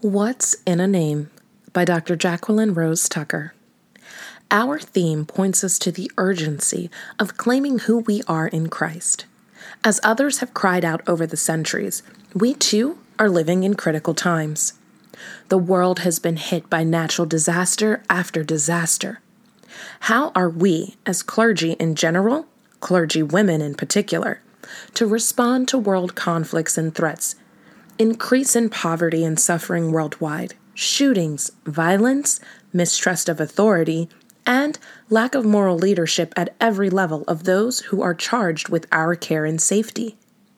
What's in a Name by Dr. Jacqueline Rose Tucker. Our theme points us to the urgency of claiming who we are in Christ. As others have cried out over the centuries, we too are living in critical times. The world has been hit by natural disaster after disaster. How are we, as clergy in general, clergy women in particular, to respond to world conflicts and threats, increase in poverty and suffering worldwide, shootings, violence, mistrust of authority, and lack of moral leadership at every level of those who are charged with our care and safety?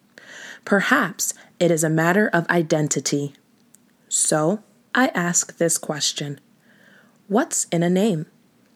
Perhaps it is a matter of identity. So, I ask this question: what's in a name?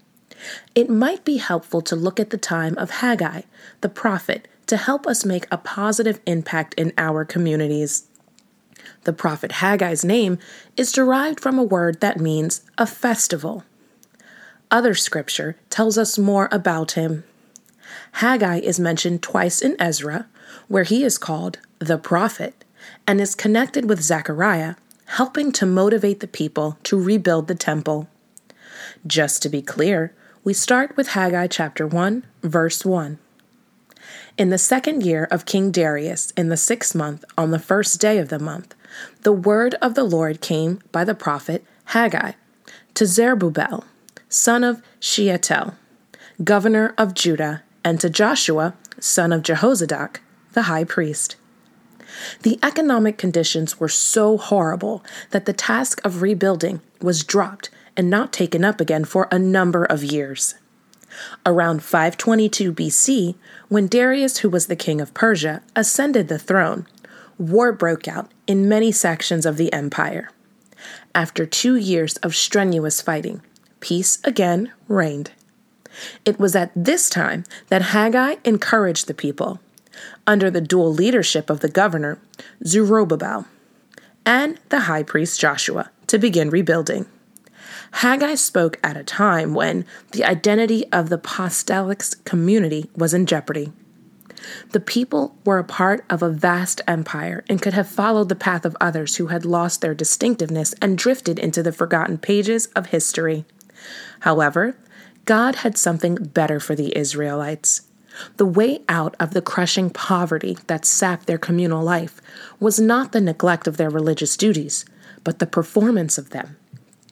It might be helpful to look at the time of Haggai, the prophet, to help us make a positive impact in our communities. The prophet Haggai's name is derived from a word that means a festival. Other scripture tells us more about him. Haggai is mentioned twice in Ezra, where he is called the prophet, and is connected with Zechariah, helping to motivate the people to rebuild the temple. Just to be clear, we start with Haggai chapter 1, verse 1. In the 2nd year of King Darius, in the 6th month, on the 1st day of the month, the word of the Lord came by the prophet Haggai to Zerubbabel, son of Shealtiel, governor of Judah, and to Joshua, son of Jehozadak, the high priest. The economic conditions were so horrible that the task of rebuilding was dropped and not taken up again for a number of years. Around 522 BC, when Darius, who was the king of Persia, ascended the throne, war broke out in many sections of the empire. After 2 years of strenuous fighting, peace again reigned. It was at this time that Haggai encouraged the people, under the dual leadership of the governor, Zerubbabel, and the high priest Joshua, to begin rebuilding. Haggai spoke at a time when the identity of the apostolic community was in jeopardy. The people were a part of a vast empire and could have followed the path of others who had lost their distinctiveness and drifted into the forgotten pages of history. However, God had something better for the Israelites. The way out of the crushing poverty that sapped their communal life was not the neglect of their religious duties, but the performance of them.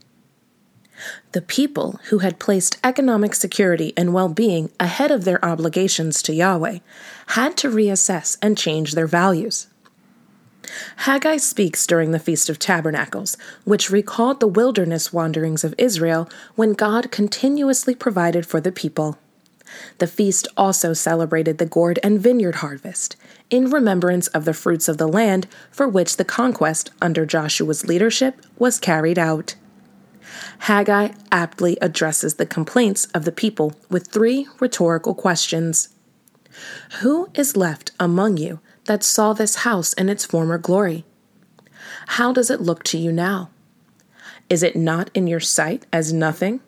The people who had placed economic security and well-being ahead of their obligations to Yahweh had to reassess and change their values. Haggai speaks during the Feast of Tabernacles, which recalled the wilderness wanderings of Israel when God continuously provided for the people. The feast also celebrated the gourd and vineyard harvest, in remembrance of the fruits of the land for which the conquest under Joshua's leadership was carried out. Haggai aptly addresses the complaints of the people with 3 rhetorical questions. Who is left among you that saw this house in its former glory? How does it look to you now? Is it not in your sight as nothing?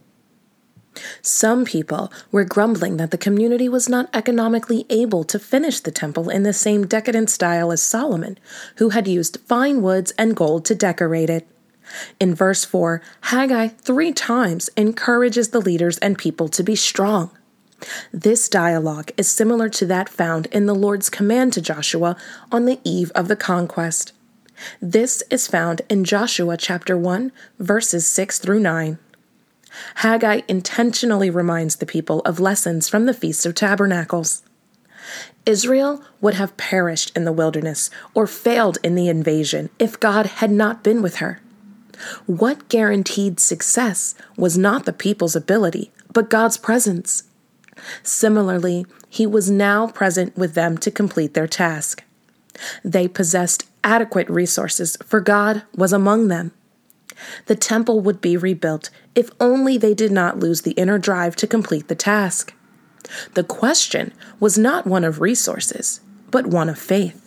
Some people were grumbling that the community was not economically able to finish the temple in the same decadent style as Solomon, who had used fine woods and gold to decorate it. In verse 4, Haggai 3 times encourages the leaders and people to be strong. This dialogue is similar to that found in the Lord's command to Joshua on the eve of the conquest. This is found in Joshua chapter 1, verses 6 through 9. Haggai intentionally reminds the people of lessons from the Feast of Tabernacles. Israel would have perished in the wilderness or failed in the invasion if God had not been with her. What guaranteed success was not the people's ability, but God's presence. Similarly, he was now present with them to complete their task. They possessed adequate resources, for God was among them. The temple would be rebuilt if only they did not lose the inner drive to complete the task. The question was not one of resources, but one of faith.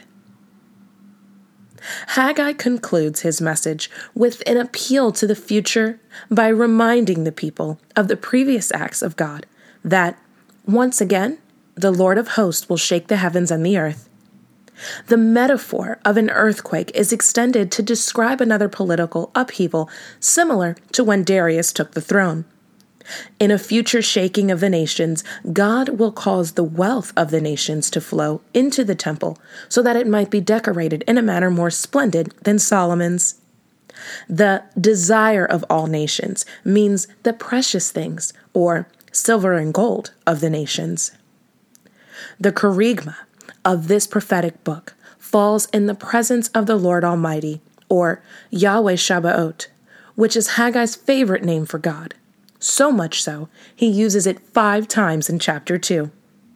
Haggai concludes his message with an appeal to the future by reminding the people of the previous acts of God, that, once again, the Lord of hosts will shake the heavens and the earth. The metaphor of an earthquake is extended to describe another political upheaval similar to when Darius took the throne. In a future shaking of the nations, God will cause the wealth of the nations to flow into the temple so that it might be decorated in a manner more splendid than Solomon's. The desire of all nations means the precious things, or silver and gold, of the nations. The kerygma of this prophetic book falls in the presence of the Lord Almighty, or Yahweh Sabaoth, which is Haggai's favorite name for God. So much so, he uses it 5 times in chapter 2.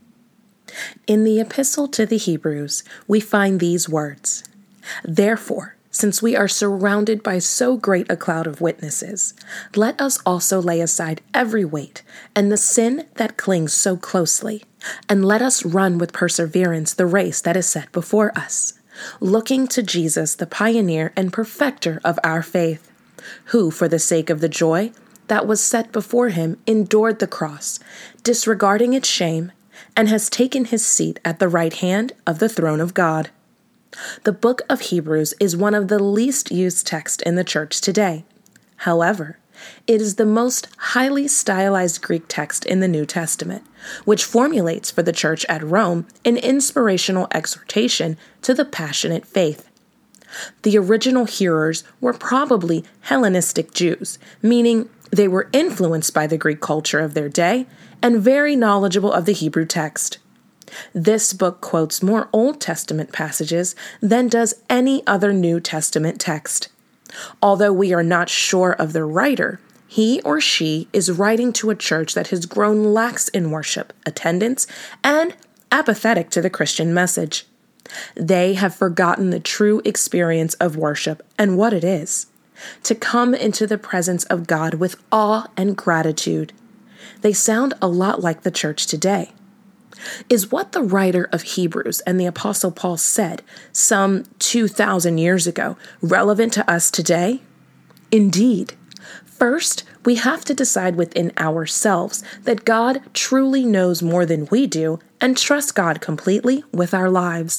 In the epistle to the Hebrews, we find these words: "Therefore, since we are surrounded by so great a cloud of witnesses, let us also lay aside every weight and the sin that clings so closely, and let us run with perseverance the race that is set before us, looking to Jesus, the pioneer and perfecter of our faith, who, for the sake of the joy that was set before him, endured the cross, disregarding its shame, and has taken his seat at the right hand of the throne of God." The book of Hebrews is one of the least used texts in the church today. However, it is the most highly stylized Greek text in the New Testament, which formulates for the church at Rome an inspirational exhortation to the passionate faith. The original hearers were probably Hellenistic Jews, meaning they were influenced by the Greek culture of their day and very knowledgeable of the Hebrew text. This book quotes more Old Testament passages than does any other New Testament text. Although we are not sure of the writer, he or she is writing to a church that has grown lax in worship, attendance, and apathetic to the Christian message. They have forgotten the true experience of worship and what it is: to come into the presence of God with awe and gratitude. They sound a lot like the church today. Is what the writer of Hebrews and the Apostle Paul said some 2,000 years ago relevant to us today? Indeed. First, we have to decide within ourselves that God truly knows more than we do and trust God completely with our lives.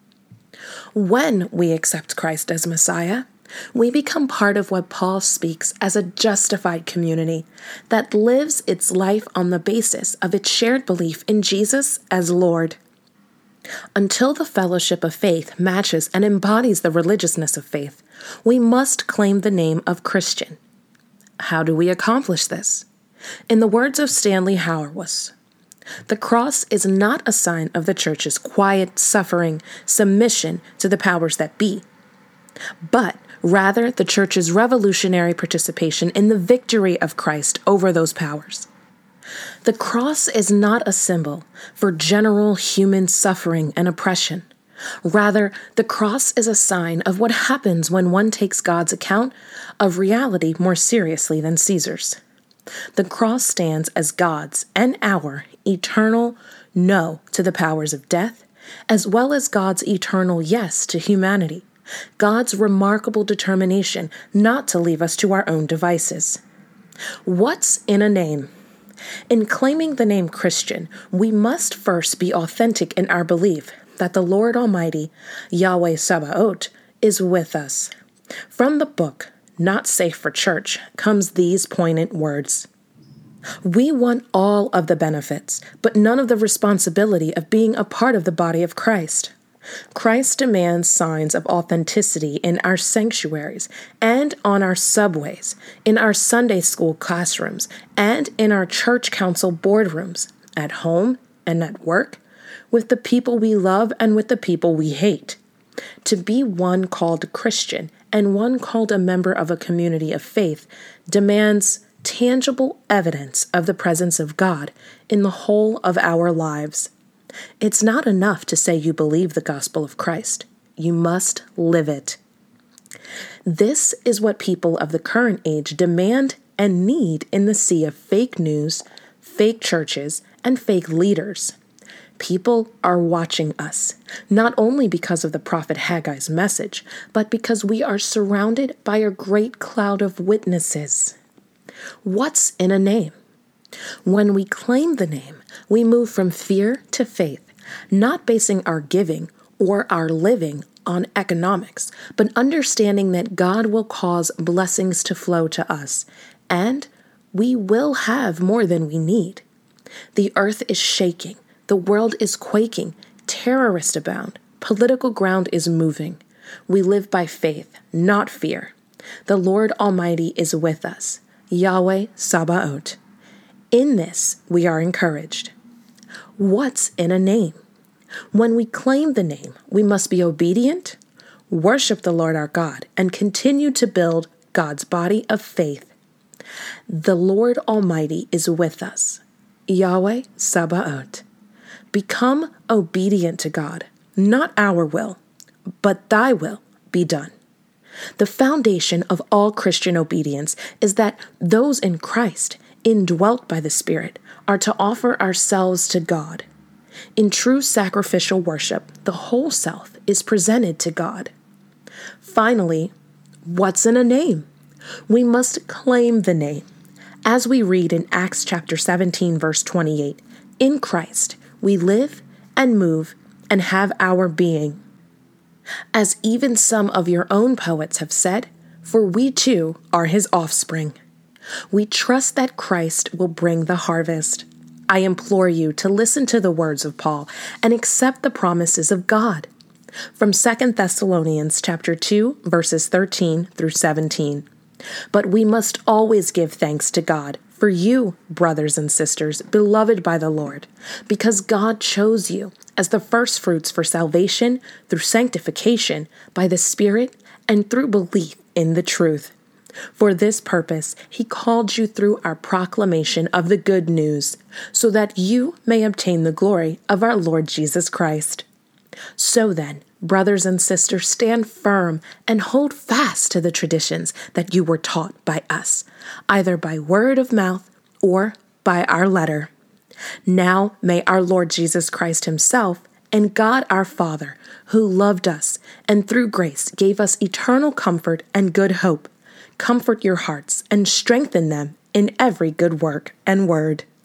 When we accept Christ as Messiah, we become part of what Paul speaks as a justified community that lives its life on the basis of its shared belief in Jesus as Lord. Until the fellowship of faith matches and embodies the religiousness of faith, we must claim the name of Christian. How do we accomplish this? In the words of Stanley Hauerwas, the cross is not a sign of the church's quiet suffering, submission to the powers that be, but rather the church's revolutionary participation in the victory of Christ over those powers. The cross is not a symbol for general human suffering and oppression. Rather, the cross is a sign of what happens when one takes God's account of reality more seriously than Caesar's. The cross stands as God's and our eternal no to the powers of death, as well as God's eternal yes to humanity. God's remarkable determination not to leave us to our own devices. What's in a name? In claiming the name Christian, we must first be authentic in our belief that the Lord Almighty, Yahweh Sabaoth, is with us. From the book, Not Safe for Church, comes these poignant words: "We want all of the benefits, but none of the responsibility of being a part of the body of Christ. Christ demands signs of authenticity in our sanctuaries and on our subways, in our Sunday school classrooms, and in our church council boardrooms, at home and at work, with the people we love and with the people we hate. To be one called Christian and one called a member of a community of faith demands tangible evidence of the presence of God in the whole of our lives. It's not enough to say you believe the gospel of Christ. You must live it." This is what people of the current age demand and need in the sea of fake news, fake churches, and fake leaders. People are watching us, not only because of the prophet Haggai's message, but because we are surrounded by a great cloud of witnesses. What's in a name? When we claim the name, we move from fear to faith, not basing our giving or our living on economics, but understanding that God will cause blessings to flow to us, and we will have more than we need. The earth is shaking, the world is quaking, terrorists abound, political ground is moving. We live by faith, not fear. The Lord Almighty is with us, Yahweh Sabaoth. In this we are encouraged. What's in a name? When we claim the name, we must be obedient, worship the Lord our God, and continue to build God's body of faith. The Lord Almighty is with us, Yahweh Sabaoth. Become obedient to God, not our will, but thy will be done. The foundation of all Christian obedience is that those in Christ, indwelt by the Spirit, are to offer ourselves to God. In true sacrificial worship, the whole self is presented to God. Finally, what's in a name? We must claim the name. As we read in Acts chapter 17, verse 28, in Christ we live and move and have our being. As even some of your own poets have said, for we too are his offspring. We trust that Christ will bring the harvest. I implore you to listen to the words of Paul and accept the promises of God. From 2 Thessalonians chapter 2, verses 13 through 17. But we must always give thanks to God for you, brothers and sisters, beloved by the Lord, because God chose you as the firstfruits for salvation through sanctification by the Spirit and through belief in the truth. For this purpose, he called you through our proclamation of the good news, so that you may obtain the glory of our Lord Jesus Christ. So then, brothers and sisters, stand firm and hold fast to the traditions that you were taught by us, either by word of mouth or by our letter. Now may our Lord Jesus Christ himself and God our Father, who loved us and through grace gave us eternal comfort and good hope, comfort your hearts and strengthen them in every good work and word.